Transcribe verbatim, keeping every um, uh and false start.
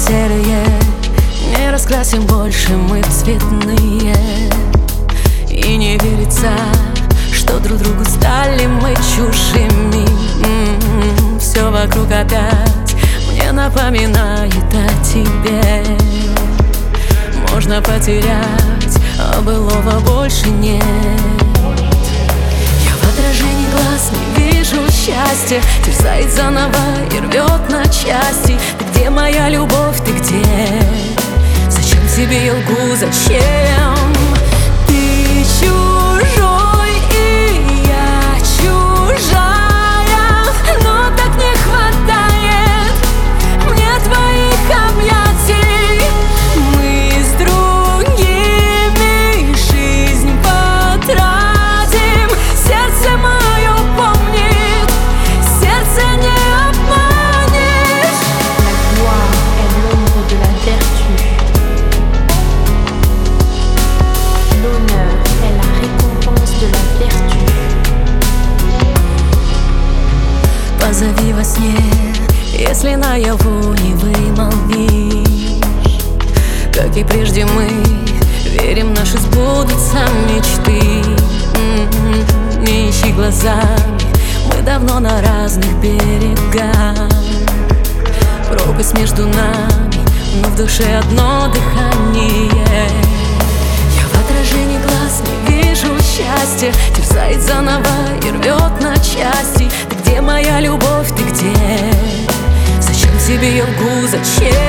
серые не раскрасим больше мы в цветные. И не верится, что друг другу стали мы чужими. м-м-м, Все вокруг опять мне напоминает о тебе. Можно потерять, а былого больше нет. Я в отражении глаз не вижу счастья, терзает заново и рвет на части. Ты где, моя любовь, ты где? Зачем тебе я лгу, зачем? Ты чужой, и я чужая, но так не хватает мне твоих объятий. Мы с другими жизнь потратим. Сердце мое помнит, сердце не обманешь. La gloire est l'ombre de la vertu. L'honneur est la récompense de la vertu. Позови во сне, если наяву не вымолвишь. Как и прежде мы верим, наши сбудутся мечты. М-м-м, Не ищи глазами, мы давно на разных берегах. Пропасть между нами, но в душе одно дыхание. Я в отражении глаз не вижу счастья, терзает заново и рвет на части. Ты где, моя любовь, ты где? Зачем тебе я лгу, зачем?